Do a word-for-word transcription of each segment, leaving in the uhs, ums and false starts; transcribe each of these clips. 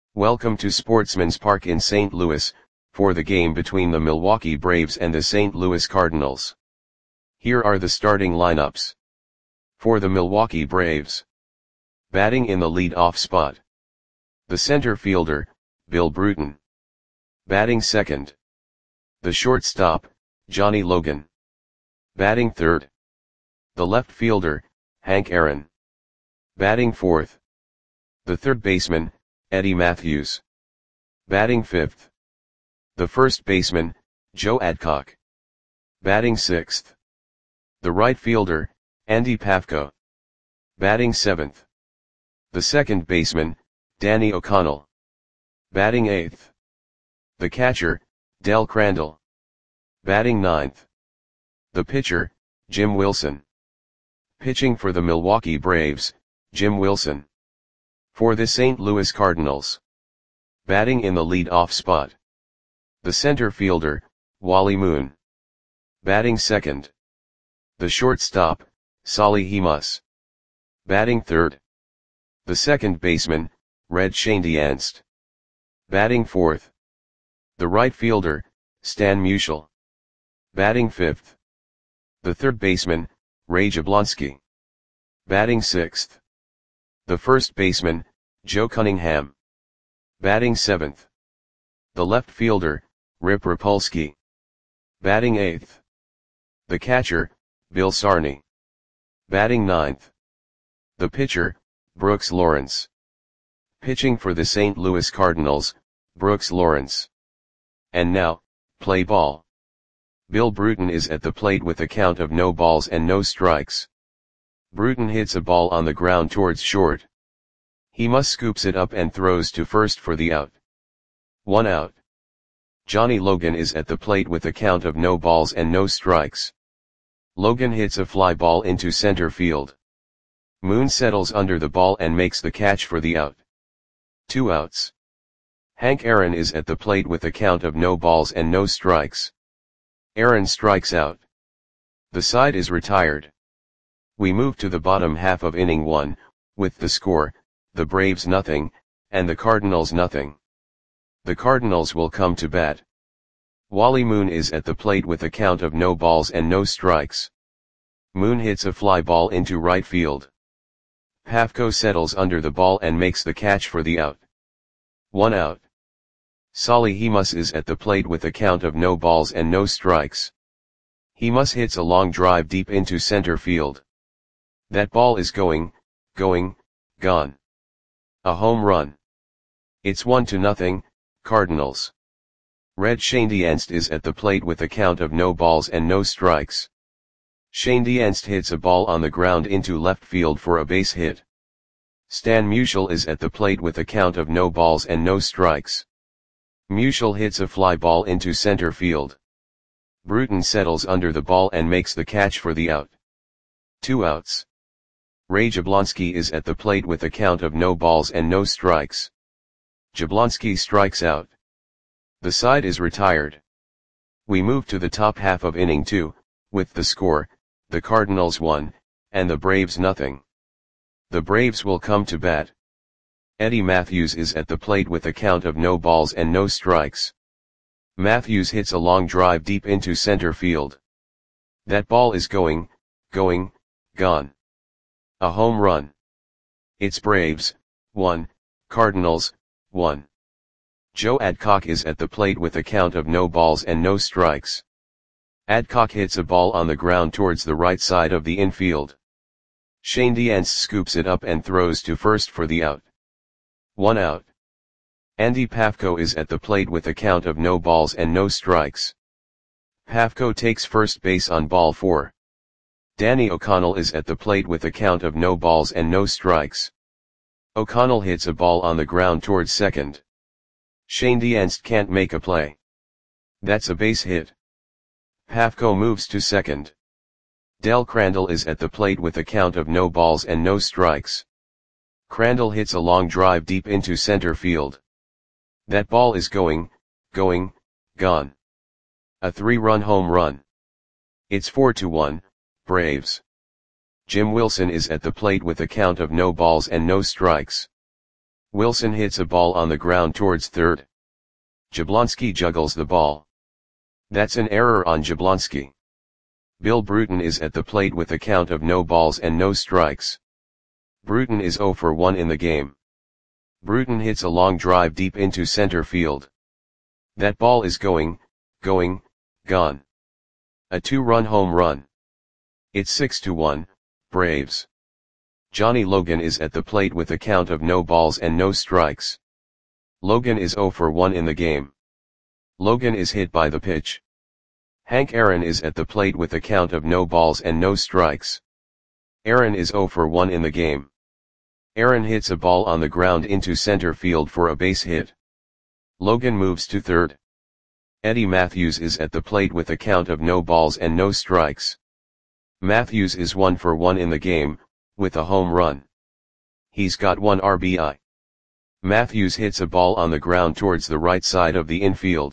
Welcome to Sportsman's Park in Saint Louis, for the game between the Milwaukee Braves and the Saint Louis Cardinals. Here are the starting lineups. For the Milwaukee Braves. Batting in the lead-off spot. The center fielder, Bill Bruton. Batting second. The shortstop, Johnny Logan. Batting third. The left fielder, Hank Aaron. Batting fourth. The third baseman, Eddie Mathews. Batting fifth. The first baseman, Joe Adcock. Batting sixth. The right fielder, Andy Pafko. Batting seventh. The second baseman, Danny O'Connell. Batting eighth. The catcher, Del Crandall. Batting ninth. The pitcher, Jim Wilson. Pitching for the Milwaukee Braves, Jim Wilson. For the Saint Louis Cardinals. Batting in the lead-off spot. The center fielder, Wally Moon. Batting second. The shortstop, Solly Hemus. Batting third. The second baseman, Red Schoendienst. Batting fourth. The right fielder, Stan Musial. Batting fifth. The third baseman, Ray Jablonski. Batting sixth. The first baseman, Joe Cunningham. Batting seventh. The left fielder, Rip Rapolsky. Batting eighth. The catcher, Bill Sarney. Batting ninth. The pitcher, Brooks Lawrence. Pitching for the Saint Louis Cardinals, Brooks Lawrence. And now, play ball. Bill Bruton is at the plate with a count of no balls and no strikes. Bruton hits a ball on the ground towards short. Hemus scoops it up and throws to first for the out. One out. Johnny Logan is at the plate with a count of no balls and no strikes. Logan hits a fly ball into center field. Moon settles under the ball and makes the catch for the out. Two outs. Hank Aaron is at the plate with a count of no balls and no strikes. Aaron strikes out. The side is retired. We move to the bottom half of inning one, with the score, the Braves nothing, and the Cardinals nothing. The Cardinals will come to bat. Wally Moon is at the plate with a count of no balls and no strikes. Moon hits a fly ball into right field. Pafko settles under the ball and makes the catch for the out. One out. Solly Hemus is at the plate with a count of no balls and no strikes. Hemus hits a long drive deep into center field. That ball is going, going, gone. A home run. It's one to nothing, Cardinals. Red Schoendienst is at the plate with a count of no balls and no strikes. Schoendienst hits a ball on the ground into left field for a base hit. Stan Musial is at the plate with a count of no balls and no strikes. Musial hits a fly ball into center field. Bruton settles under the ball and makes the catch for the out. Two outs. Ray Jablonski is at the plate with a count of no balls and no strikes. Jablonski strikes out. The side is retired. We move to the top half of inning two, with the score, the Cardinals one, and the Braves nothing. The Braves will come to bat. Eddie Mathews is at the plate with a count of no balls and no strikes. Mathews hits a long drive deep into center field. That ball is going, going, gone. A home run. It's Braves, one, Cardinals, one. Joe Adcock is at the plate with a count of no balls and no strikes. Adcock hits a ball on the ground towards the right side of the infield. Schoendienst scoops it up and throws to first for the out. One out. Andy Pafko is at the plate with a count of no balls and no strikes. Pafko takes first base on ball four. Danny O'Connell is at the plate with a count of no balls and no strikes. O'Connell hits a ball on the ground towards second. Schoendienst can't make a play. That's a base hit. Pafko moves to second. Del Crandall is at the plate with a count of no balls and no strikes. Crandall hits a long drive deep into center field. That ball is going, going, gone. A three-run home run. It's four to one, Braves. Jim Wilson is at the plate with a count of no balls and no strikes. Wilson hits a ball on the ground towards third. Jablonski juggles the ball. That's an error on Jablonski. Bill Bruton is at the plate with a count of no balls and no strikes. Bruton is zero for one in the game. Bruton hits a long drive deep into center field. That ball is going, going, gone. A two-run home run. It's six to one, Braves. Johnny Logan is at the plate with a count of no balls and no strikes. Logan is zero for one in the game. Logan is hit by the pitch. Hank Aaron is at the plate with a count of no balls and no strikes. Aaron is zero for one in the game. Aaron hits a ball on the ground into center field for a base hit. Logan moves to third. Eddie Matthews is at the plate with a count of no balls and no strikes. Matthews is one for one in the game, with a home run. He's got one R B I. Matthews hits a ball on the ground towards the right side of the infield.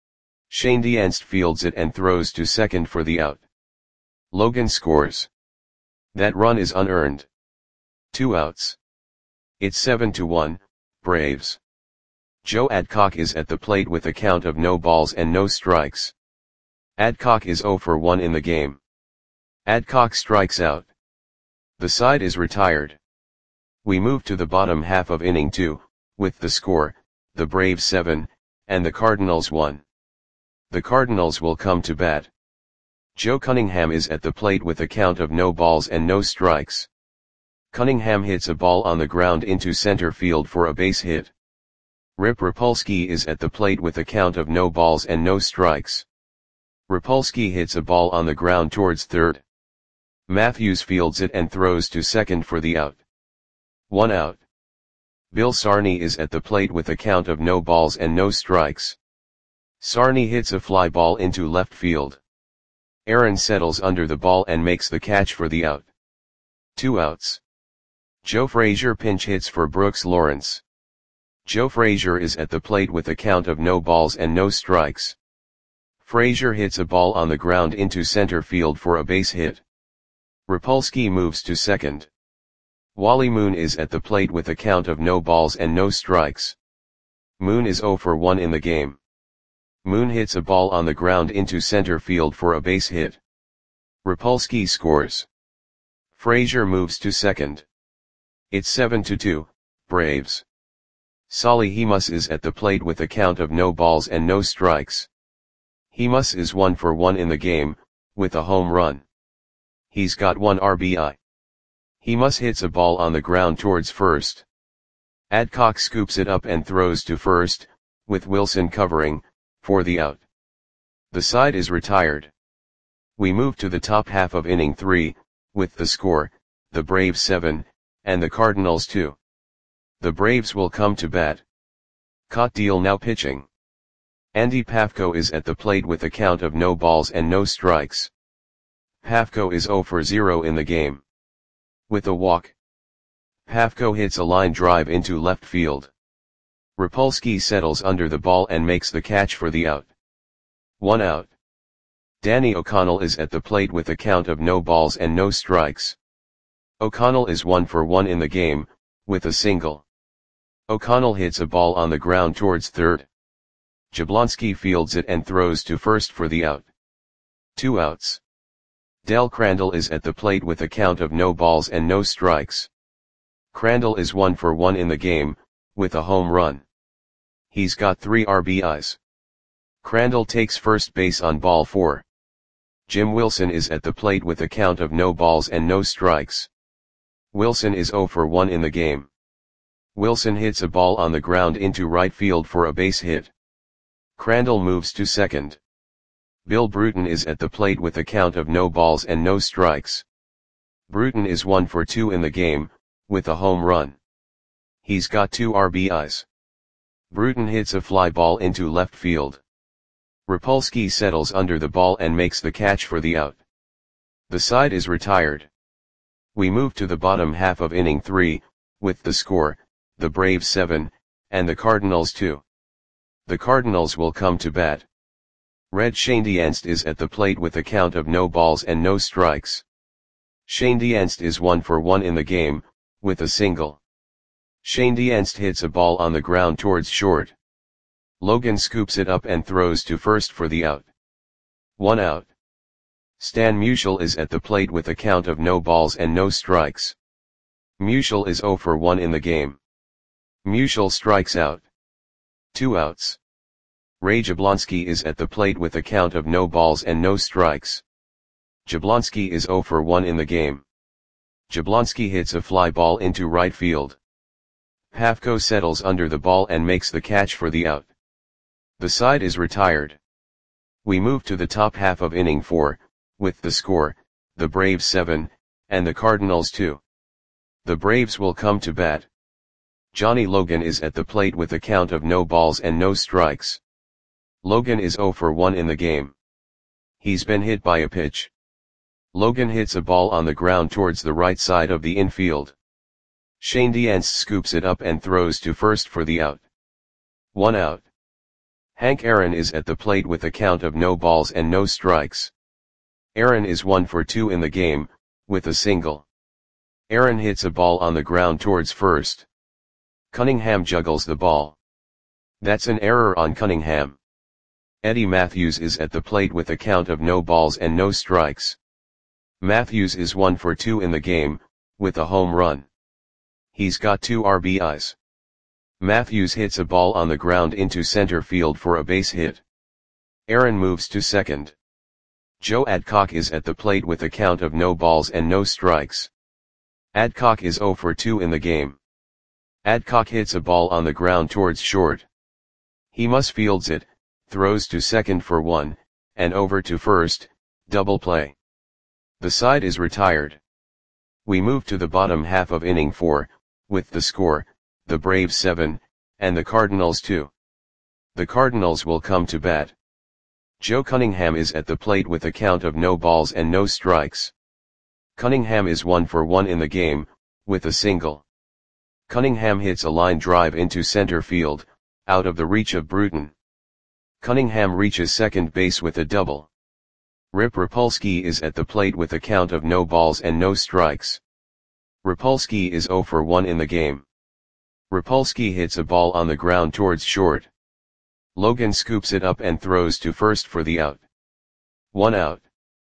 Shane Dienst fields it and throws to second for the out. Logan scores. That run is unearned. Two outs. It's seven to one, Braves. Joe Adcock is at the plate with a count of no balls and no strikes. Adcock is zero for one in the game. Adcock strikes out. The side is retired. We move to the bottom half of inning two, with the score, the Braves seven, and the Cardinals one. The Cardinals will come to bat. Joe Cunningham is at the plate with a count of no balls and no strikes. Cunningham hits a ball on the ground into center field for a base hit. Rip Rapolsky is at the plate with a count of no balls and no strikes. Rapolsky hits a ball on the ground towards third. Matthews fields it and throws to second for the out. One out. Bill Sarney is at the plate with a count of no balls and no strikes. Sarney hits a fly ball into left field. Aaron settles under the ball and makes the catch for the out. Two outs. Joe Frazier pinch hits for Brooks Lawrence. Joe Frazier is at the plate with a count of no balls and no strikes. Frazier hits a ball on the ground into center field for a base hit. Rapolsky moves to second. Wally Moon is at the plate with a count of no balls and no strikes. Moon is zero for one in the game. Moon hits a ball on the ground into center field for a base hit. Rapolsky scores. Frazier moves to second. It's seven to two, Braves. Solly Hemus is at the plate with a count of no balls and no strikes. Hemus is one for one in the game, with a home run. He's got one R B I. Hemus hits a ball on the ground towards first. Adcock scoops it up and throws to first, with Wilson covering, for the out. The side is retired. We move to the top half of inning three, with the score, the Braves seven, and the Cardinals two. The Braves will come to bat. Cotdeal now pitching. Andy Pafko is at the plate with a count of no balls and no strikes. Pafko is zero for zero in the game. With a walk. Pafko hits a line drive into left field. Rapolsky settles under the ball and makes the catch for the out. One out. Danny O'Connell is at the plate with a count of no balls and no strikes. O'Connell is one for one in the game, with a single. O'Connell hits a ball on the ground towards third. Jablonski fields it and throws to first for the out. Two outs. Del Crandall is at the plate with a count of no balls and no strikes. Crandall is one for one in the game, with a home run. He's got three R B Is. Crandall takes first base on ball four. Jim Wilson is at the plate with a count of no balls and no strikes. Wilson is zero for one in the game. Wilson hits a ball on the ground into right field for a base hit. Crandall moves to second. Bill Bruton is at the plate with a count of no balls and no strikes. Bruton is one for two in the game, with a home run. He's got two R B Is. Bruton hits a fly ball into left field. Rapolsky settles under the ball and makes the catch for the out. The side is retired. We move to the bottom half of inning three, with the score, the Braves seven, and the Cardinals two. The Cardinals will come to bat. Red Shane Dienst is at the plate with a count of no balls and no strikes. Shane Dienst is one for one in the game, with a single. Shane Dienst hits a ball on the ground towards short. Logan scoops it up and throws to first for the out. One out. Stan Musial is at the plate with a count of no balls and no strikes. Musial is zero for one in the game. Musial strikes out. Two outs. Ray Jablonski is at the plate with a count of no balls and no strikes. Jablonski is zero for one in the game. Jablonski hits a fly ball into right field. Pafko settles under the ball and makes the catch for the out. The side is retired. We move to the top half of inning four, with the score, the Braves seven, and the Cardinals two. The Braves will come to bat. Johnny Logan is at the plate with a count of no balls and no strikes. Logan is zero for one in the game. He's been hit by a pitch. Logan hits a ball on the ground towards the right side of the infield. Shane Dienst scoops it up and throws to first for the out. One out. Hank Aaron is at the plate with a count of no balls and no strikes. Aaron is one for two in the game, with a single. Aaron hits a ball on the ground towards first. Cunningham juggles the ball. That's an error on Cunningham. Eddie Matthews is at the plate with a count of no balls and no strikes. Matthews is one for two in the game, with a home run. He's got two R B Is. Matthews hits a ball on the ground into center field for a base hit. Aaron moves to second. Joe Adcock is at the plate with a count of no balls and no strikes. Adcock is zero for two in the game. Adcock hits a ball on the ground towards short. He must fields it, throws to second for one, and over to first, double play. The side is retired. We move to the bottom half of inning four, with the score, the Braves seven, and the Cardinals two. The Cardinals will come to bat. Joe Cunningham is at the plate with a count of no balls and no strikes. Cunningham is one for one in the game, with a single. Cunningham hits a line drive into center field, out of the reach of Bruton. Cunningham reaches second base with a double. Rip Rapolsky is at the plate with a count of no balls and no strikes. Rapolsky is zero for one in the game. Rapolsky hits a ball on the ground towards short. Logan scoops it up and throws to first for the out. One out.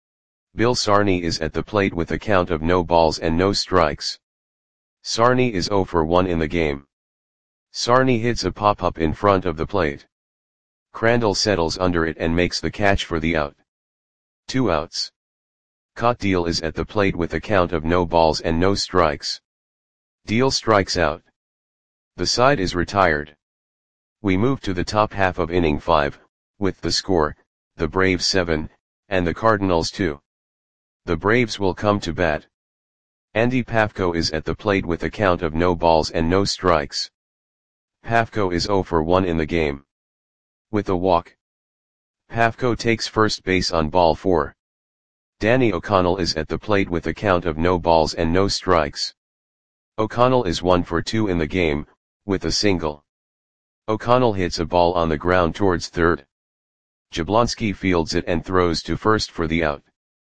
Bill Sarney is at the plate with a count of no balls and no strikes. Sarney is zero for one in the game. Sarney hits a pop-up in front of the plate. Crandall settles under it and makes the catch for the out. Two outs. Caught Deal is at the plate with a count of no balls and no strikes. Deal strikes out. The side is retired. We move to the top half of inning five, with the score, the Braves seven, and the Cardinals two. The Braves will come to bat. Andy Pafko is at the plate with a count of no balls and no strikes. Pafko is zero for one in the game. With a walk. Pafko takes first base on ball four. Danny O'Connell is at the plate with a count of no balls and no strikes. O'Connell is one for two in the game, with a single. O'Connell hits a ball on the ground towards third. Jablonski fields it and throws to first for the out.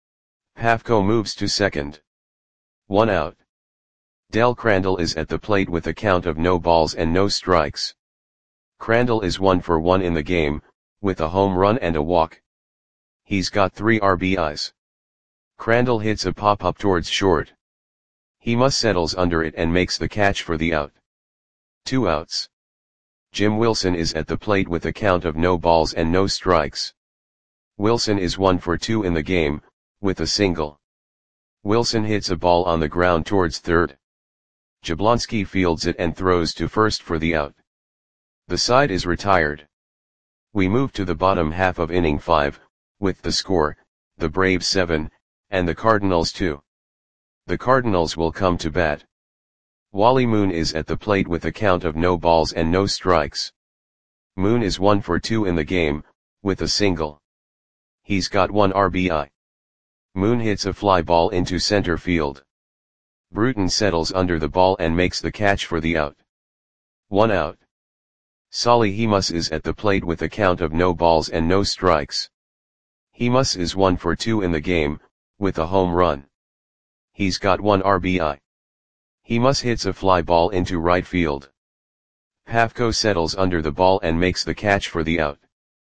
Pafko moves to second. One out. Del Crandall is at the plate with a count of no balls and no strikes. Crandall is one for one in the game, with a home run and a walk. He's got three R B Is. Crandall hits a pop-up towards short. He must settles under it and makes the catch for the out. Two outs. Jim Wilson is at the plate with a count of no balls and no strikes. Wilson is one for two in the game, with a single. Wilson hits a ball on the ground towards third. Jablonski fields it and throws to first for the out. The side is retired. We move to the bottom half of inning five, with the score, the Braves seven, and the Cardinals two. The Cardinals will come to bat. Wally Moon is at the plate with a count of no balls and no strikes. Moon is one for two in the game, with a single. He's got one R B I. Moon hits a fly ball into center field. Bruton settles under the ball and makes the catch for the out. One out. Solly Hemus is at the plate with a count of no balls and no strikes. Hemus is one for two in the game, with a home run. He's got one R B I. Himas hits a fly ball into right field. Pafko settles under the ball and makes the catch for the out.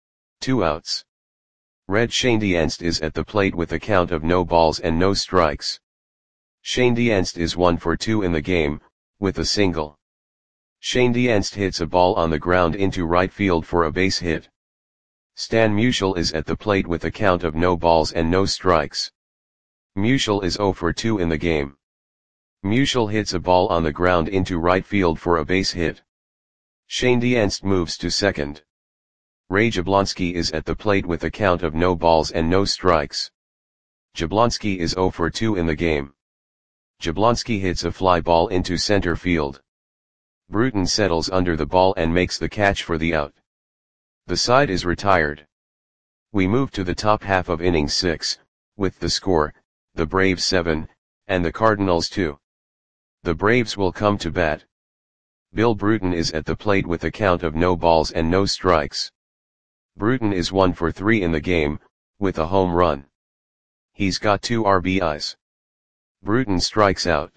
Two outs. Red Schoendienst is at the plate with a count of no balls and no strikes. Schoendienst is one for two in the game, with a single. Schoendienst hits a ball on the ground into right field for a base hit. Stan Musial is at the plate with a count of no balls and no strikes. Musial is zero for two in the game. Musial hits a ball on the ground into right field for a base hit. Schoendienst moves to second. Ray Jablonski is at the plate with a count of no balls and no strikes. Jablonski is zero for two in the game. Jablonski hits a fly ball into center field. Bruton settles under the ball and makes the catch for the out. The side is retired. We move to the top half of inning six, with the score, the Braves seven, and the Cardinals two. The Braves will come to bat. Bill Bruton is at the plate with a count of no balls and no strikes. Bruton is one for three in the game, with a home run. He's got two R B Is. Bruton strikes out.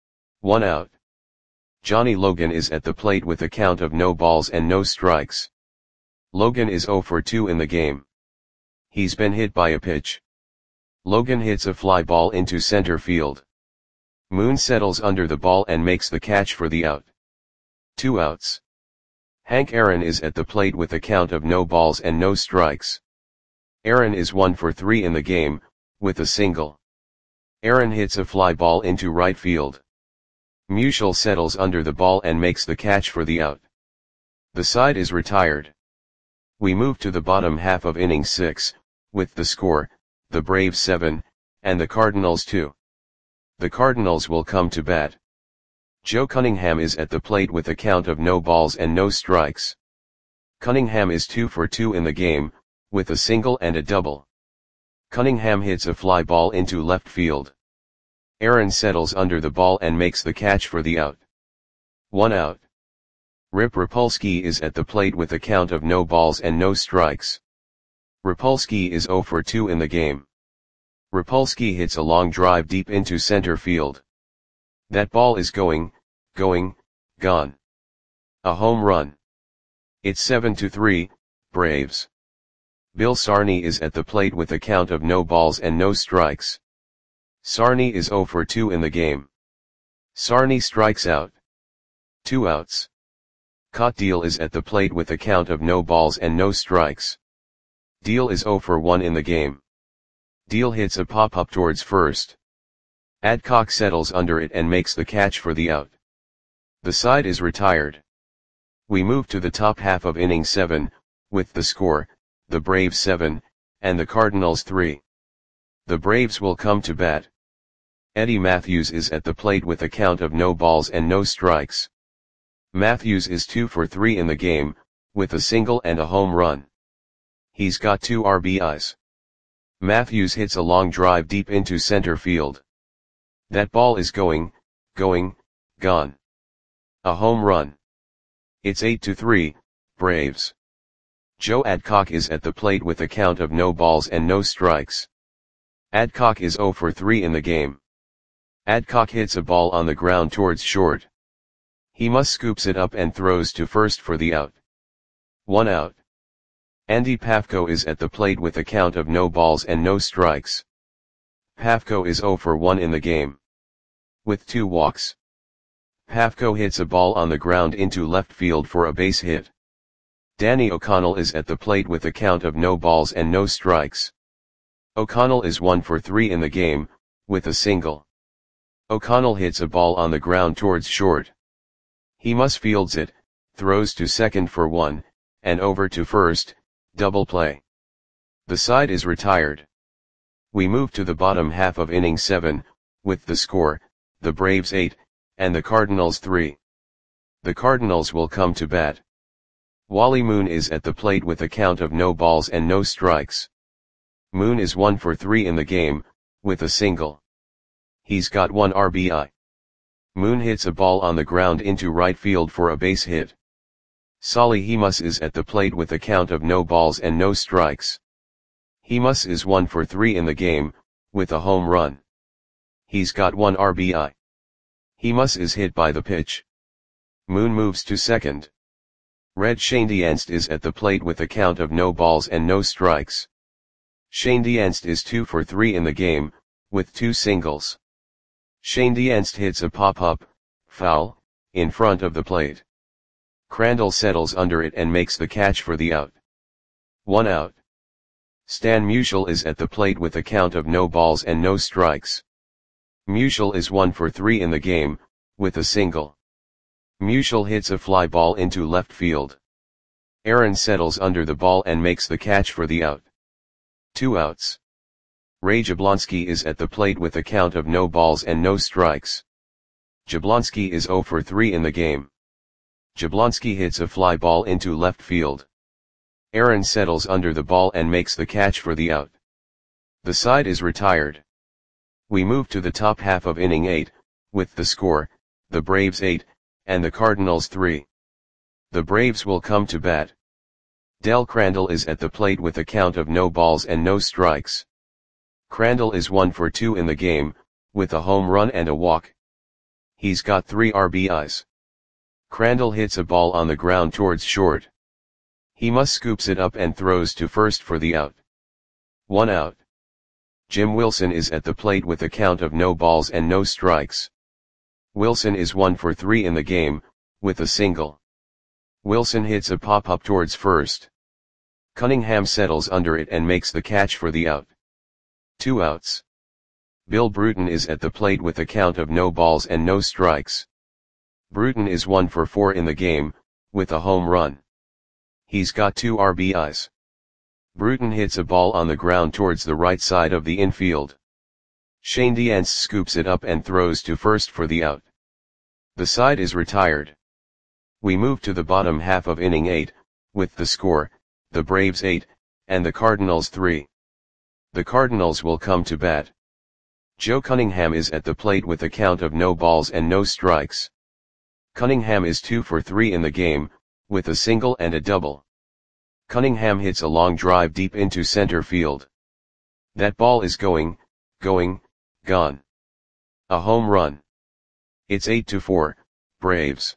One out. Johnny Logan is at the plate with a count of no balls and no strikes. Logan is zero for two in the game. He's been hit by a pitch. Logan hits a fly ball into center field. Moon settles under the ball and makes the catch for the out. Two outs. Hank Aaron is at the plate with a count of no balls and no strikes. Aaron is one for three in the game, with a single. Aaron hits a fly ball into right field. Musial settles under the ball and makes the catch for the out. The side is retired. We move to the bottom half of inning six, with the score, the Braves seven, and the Cardinals two. The Cardinals will come to bat. Joe Cunningham is at the plate with a count of no balls and no strikes. Cunningham is two for two in the game, with a single and a double. Cunningham hits a fly ball into left field. Aaron settles under the ball and makes the catch for the out. One out. Rip Rapolsky is at the plate with a count of no balls and no strikes. Rapolsky is zero for two in the game. Rapolsky hits a long drive deep into center field. That ball is going, going, gone. A home run. It's seven to three, Braves. Bill Sarney is at the plate with a count of no balls and no strikes. Sarney is zero for two in the game. Sarney strikes out. Two outs. Cott Deal is at the plate with a count of no balls and no strikes. Deal is zero for one in the game. Deal hits a pop-up towards first. Adcock settles under it and makes the catch for the out. The side is retired. We move to the top half of inning seven, with the score, the Braves seven, and the Cardinals three. The Braves will come to bat. Eddie Matthews is at the plate with a count of no balls and no strikes. Matthews is two for three in the game, with a single and a home run. He's got two R B Is. Matthews hits a long drive deep into center field. That ball is going, going, gone. A home run. It's eight to three, Braves. Joe Adcock is at the plate with a count of no balls and no strikes. Adcock is zero for three in the game. Adcock hits a ball on the ground towards short. Himas scoops it up and throws to first for the out. One out. Andy Pafko is at the plate with a count of no balls and no strikes. Pafko is zero for one in the game. With two walks. Pafko hits a ball on the ground into left field for a base hit. Danny O'Connell is at the plate with a count of no balls and no strikes. O'Connell is one for three in the game, with a single. O'Connell hits a ball on the ground towards short. Himas fields it, throws to second for one, and over to first, double play. The side is retired. We move to the bottom half of inning seven, with the score, the Braves eight, and the Cardinals three. The Cardinals will come to bat. Wally Moon is at the plate with a count of no balls and no strikes. Moon is one for three in the game, with a single. He's got one R B I. Moon hits a ball on the ground into right field for a base hit. Solly Himas is at the plate with a count of no balls and no strikes. Himas is one for three in the game, with a home run. He's got one R B I. Hemus is hit by the pitch. Moon moves to second. Red Schoendienst is at the plate with a count of no balls and no strikes. Schoendienst is two for three in the game, with two singles. Schoendienst hits a pop-up, foul, in front of the plate. Crandall settles under it and makes the catch for the out. One out. Stan Musial is at the plate with a count of no balls and no strikes. Musial is one for three in the game, with a single. Musial hits a fly ball into left field. Aaron settles under the ball and makes the catch for the out. Two outs. Ray Jablonski is at the plate with a count of no balls and no strikes. Jablonski is zero for three in the game. Jablonski hits a fly ball into left field. Aaron settles under the ball and makes the catch for the out. The side is retired. We move to the top half of inning eight, with the score, the Braves eight, and the Cardinals three. The Braves will come to bat. Del Crandall is at the plate with a count of no balls and no strikes. Crandall is one for two in the game, with a home run and a walk. He's got three R B Is. Crandall hits a ball on the ground towards short. Hemus scoops it up and throws to first for the out. One out. Jim Wilson is at the plate with a count of no balls and no strikes. Wilson is one for three in the game, with a single. Wilson hits a pop-up towards first. Cunningham settles under it and makes the catch for the out. Two outs. Bill Bruton is at the plate with a count of no balls and no strikes. Bruton is one for four in the game, with a home run. He's got two R B Is. Bruton hits a ball on the ground towards the right side of the infield. Schoendienst scoops it up and throws to first for the out. The side is retired. We move to the bottom half of inning eight, with the score, the Braves eight, and the Cardinals three. The Cardinals will come to bat. Joe Cunningham is at the plate with a count of no balls and no strikes. Cunningham is two for three in the game, with a single and a double. Cunningham hits a long drive deep into center field. That ball is going, going, gone. A home run. It's eight to four, Braves.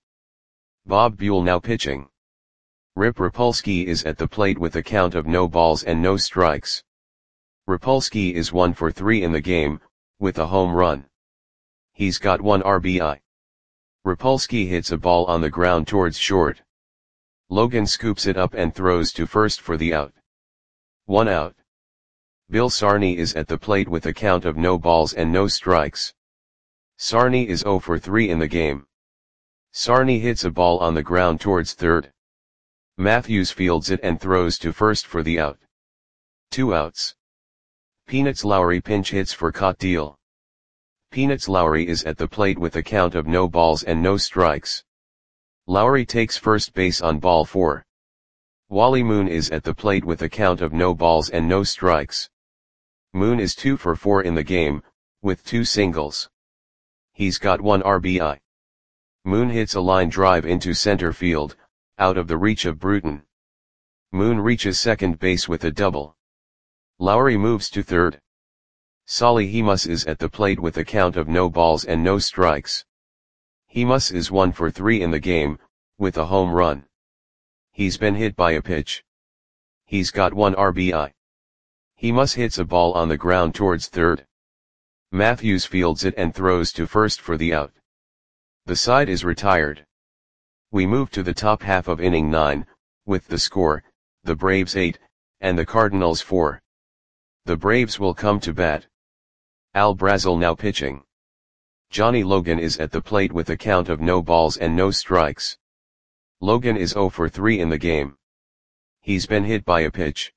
Bob Buell now pitching. Rip Rapolsky is at the plate with a count of no balls and no strikes. Rapolsky is one for three in the game, with a home run. He's got one R B I. Rapolsky hits a ball on the ground towards short. Logan scoops it up and throws to first for the out. One out. Bill Sarney is at the plate with a count of no balls and no strikes. Sarney is zero for three in the game. Sarney hits a ball on the ground towards third. Matthews fields it and throws to first for the out. Two outs. Peanuts Lowry pinch hits for caught deal. Peanuts Lowry is at the plate with a count of no balls and no strikes. Lowry takes first base on ball four. Wally Moon is at the plate with a count of no balls and no strikes. Moon is two for four in the game, with two singles. He's got one R B I. Moon hits a line drive into center field, out of the reach of Bruton. Moon reaches second base with a double. Lowry moves to third. Solly Hemus is at the plate with a count of no balls and no strikes. Hemus is one for three in the game, with a home run. He's been hit by a pitch. He's got one R B I. Hemus hits a ball on the ground towards third. Matthews fields it and throws to first for the out. The side is retired. We move to the top half of inning nine, with the score, the Braves eight, and the Cardinals four. The Braves will come to bat. Al Brazel now pitching. Johnny Logan is at the plate with a count of no balls and no strikes. Logan is zero for three in the game. He's been hit by a pitch.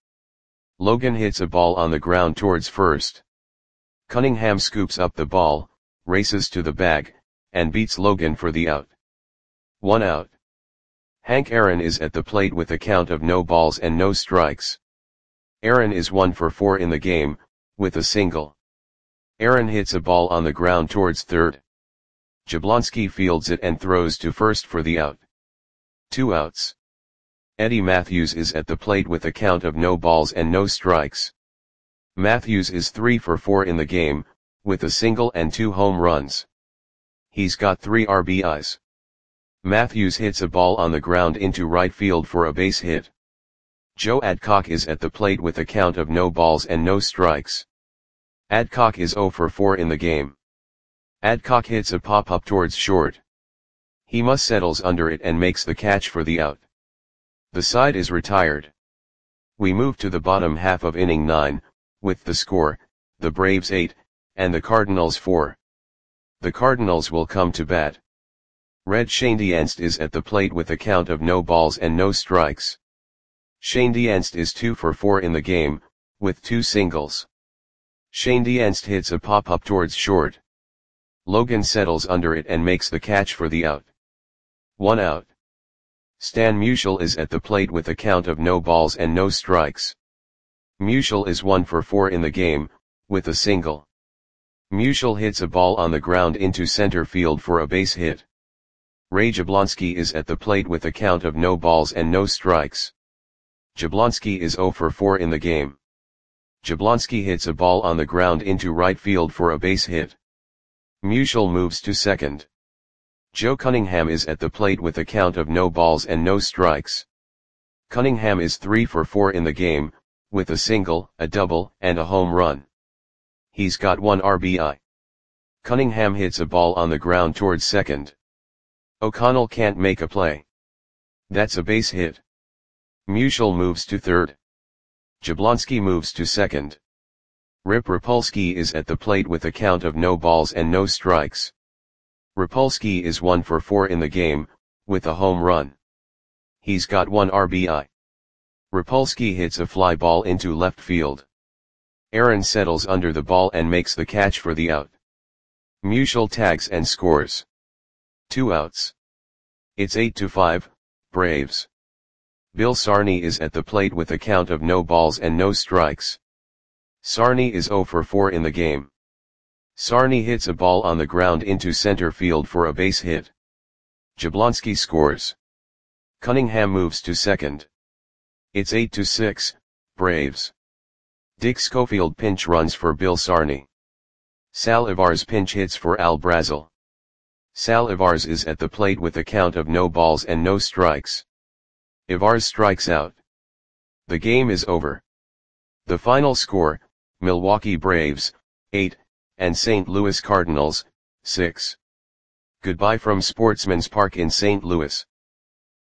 Logan hits a ball on the ground towards first. Cunningham scoops up the ball, races to the bag, and beats Logan for the out. One out. Hank Aaron is at the plate with a count of no balls and no strikes. Aaron is one for four in the game, with a single. Aaron hits a ball on the ground towards third. Jablonski fields it and throws to first for the out. Two outs. Eddie Matthews is at the plate with a count of no balls and no strikes. Matthews is three for four in the game, with a single and two home runs. He's got three R B Is. Matthews hits a ball on the ground into right field for a base hit. Joe Adcock is at the plate with a count of no balls and no strikes. Adcock is zero for four in the game. Adcock hits a pop-up towards short. He must settles under it and makes the catch for the out. The side is retired. We move to the bottom half of inning nine, with the score, the Braves eight, and the Cardinals four. The Cardinals will come to bat. Red Schoendienst is at the plate with a count of no balls and no strikes. Schoendienst is two for four in the game, with two singles. Schoendienst hits a pop-up towards short. Logan settles under it and makes the catch for the out. One out. Stan Musial is at the plate with a count of no balls and no strikes. Musial is one for four in the game, with a single. Musial hits a ball on the ground into center field for a base hit. Ray Jablonski is at the plate with a count of no balls and no strikes. Jablonski is zero for four in the game. Jablonski hits a ball on the ground into right field for a base hit. Musial moves to second. Joe Cunningham is at the plate with a count of no balls and no strikes. Cunningham is three for four in the game, with a single, a double, and a home run. He's got one R B I. Cunningham hits a ball on the ground towards second. O'Connell can't make a play. That's a base hit. Musial moves to third. Jablonski moves to second. Rip Rapolsky is at the plate with a count of no balls and no strikes. Rapolsky is one for four in the game, with a home run. He's got one R B I. Rapolsky hits a fly ball into left field. Aaron settles under the ball and makes the catch for the out. Musial tags and scores. Two outs. It's eight to five, Braves. Bill Sarney is at the plate with a count of no balls and no strikes. Sarney is zero for four in the game. Sarney hits a ball on the ground into center field for a base hit. Jablonski scores. Cunningham moves to second. It's eight to six, Braves. Dick Schofield pinch runs for Bill Sarney. Sal Ivars pinch hits for Al Brazel. Sal Ivars is at the plate with a count of no balls and no strikes. Ivars strikes out. The game is over. The final score, Milwaukee Braves, eight, and Saint Louis Cardinals, six. Goodbye from Sportsman's Park in Saint Louis.